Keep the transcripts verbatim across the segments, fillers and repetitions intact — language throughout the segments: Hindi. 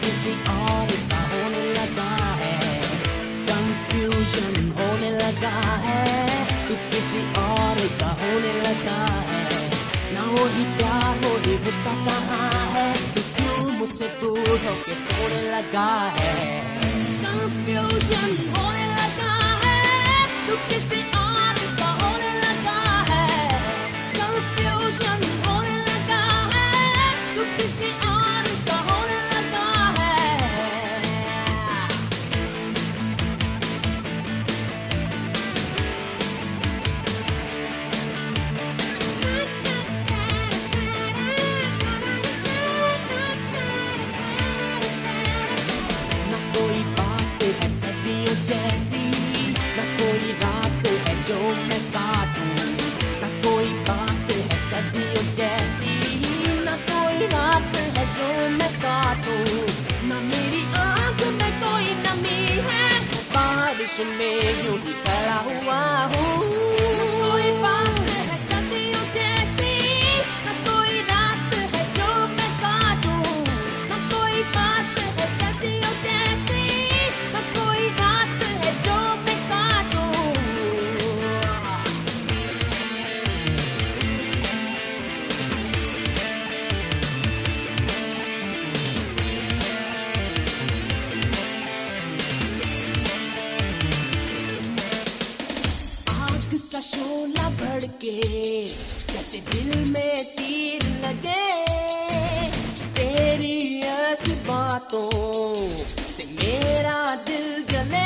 किसी और का होने लगा है, कंफ्यूजन होने लगा है, तू किसी और का होने लगा है। ना वही प्यार वही गुस्सा कहाँ है, तू क्यों मुझसे दूर होके सोने लगा है। कंफ्यूजन होने लगा है, तू किसी और का होने लगा है, कंफ्यूजन होने लगा है, तू किसी और का होने लगा है। न कोई बात है सदियों जैसी, न कोई रात है जो मैं काटूं, न कोई बात है सदियों जैसी, न कोई रात है जो मैं काटूं। न मेरी आंख में कोई नमी है, बारिश में यूं ही खड़ा हुआ हूँ। कोई बात है सदियों जैसी, न कोई रात है जो मैं काटूं, न कोई बात है सदियों जैसी, न कोई रात है जो मैं काटूं। आग सा शोला भड़के, जैसे दिल में तीर लगे, तेरी ऐसी बातों से मेरा दिल जले।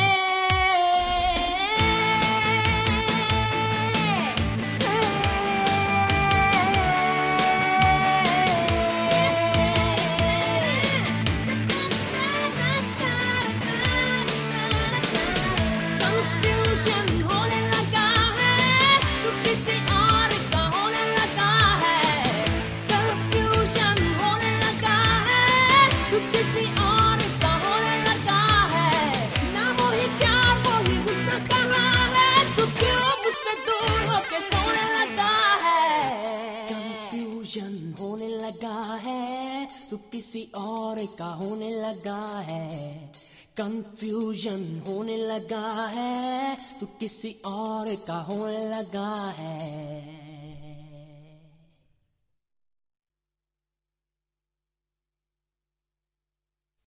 कंफ्यूजन होने लगा है, तू किसी और का होने लगा है, कंफ्यूजन होने लगा है, तू किसी और का होने लगा है। ना वही प्यार वही गुस्सा कहाँ है, तू क्यों मुझसे दूर होके सोने लगा है। कंफ्यूजन होने लगा है, तू किसी और का होने लगा है, कंफ्यूजन होने लगा है, तू किसी और का होने लगा है।